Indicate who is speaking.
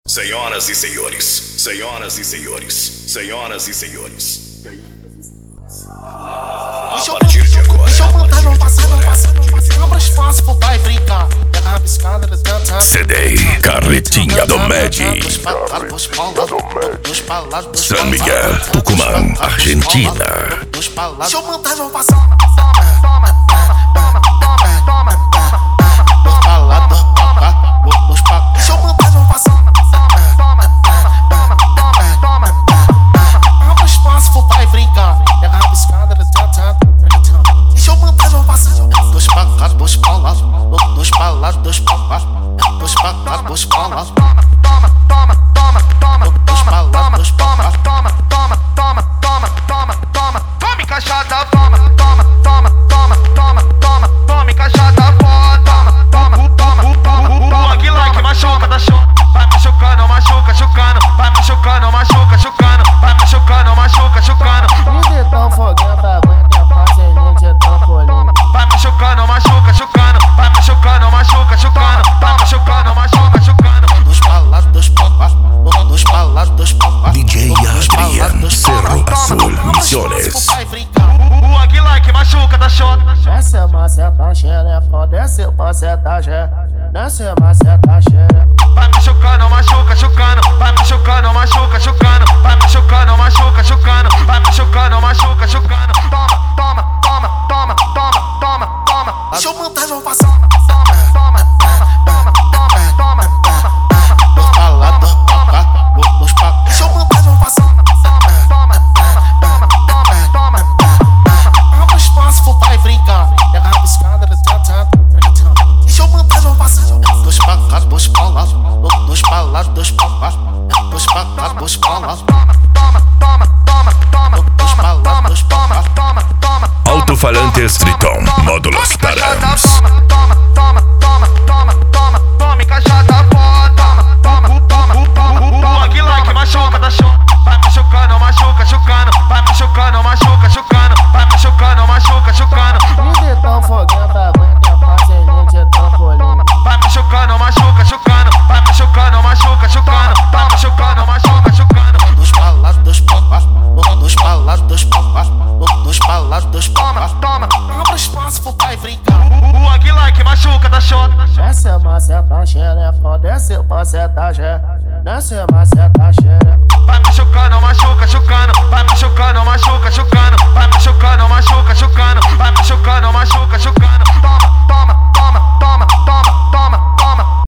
Speaker 1: Senhoras e senhores, senhoras e senhores, senhoras e senhores. A partir de agora.
Speaker 2: Deixa eu montar, não passa. Abra espaço pro pai brincar.
Speaker 3: CD Carretinha do Med. San Miguel, Tucumán, Argentina.
Speaker 2: Deixa eu montar, não passa. Abra espaço pro pai brincar. Pega a rabiscada, deixa eu montar, não passa. Dois pra cá, dois pra lá. Dois pra lá, dois pra cá. Dois pra cá, dois pra lá. Dois pra lá, dois pra cá.
Speaker 4: Tome caixada, tome caixada, o Aguilar que machuca, tá show. Vai machucando, machucando. Vai machucando, machucando. Vai machucando, machucando.
Speaker 5: Vida tão foguenta, aguenta a parceria de trampolim.
Speaker 4: Vai machucando, machucando. Vai machucando, machucando. Vai machucando, machucando.
Speaker 2: Dois pra lá, dois pra cá. Dois pra lá, dois pra cá.
Speaker 3: DJ Adrian, Cerro Azul, Misiones.
Speaker 4: O Aguilar que machuca, tá show.
Speaker 5: Desce maceta xerepa, desce maceta xerepa. Desce maceta xerepa.
Speaker 4: Vai machucando, machucando. Vai machucando, machucando. Vai machucando, machucando. Vai machucando, machucando. Toma.
Speaker 2: Deixa eu montar, não passa. Dois pra lá, dois pra cá. Dois pra cá. Deixa eu montar, não passa. Abra espaço pro pai brincar. Pega a rabiscada, deixa eu montar, não passa. Dois pra cá, dois pra lá. Dois pra lá, dois pra cá. Dois pra cá, dois pra lá. Dois pra lá, dois pra cá.
Speaker 3: Alto-falantes Triton, módulos Tarams.
Speaker 4: Tome caixada, o Aguilar que machuca, tá show. Vai machucando, vai machucando, vai machucando, machucando.
Speaker 5: Vida tão foguenta, aguenta a parceria de trampolim.
Speaker 4: Vai machucando, vai machucando, vai machucando, machucando.
Speaker 2: Dois pra lá, dois pra cá. Dois pra lá, dois pra cá. Dois pra lá, dois pra cá. Abra espaço pro pai brincar.
Speaker 4: O Aguilar que machuca, tá show.
Speaker 5: Desce maceta xerepa, desce maceta xerepa. Desce maceta xerepa.
Speaker 4: Vai machucando, vai machucando, vai machucando, machucando. Vai machucando, machucando. Toma.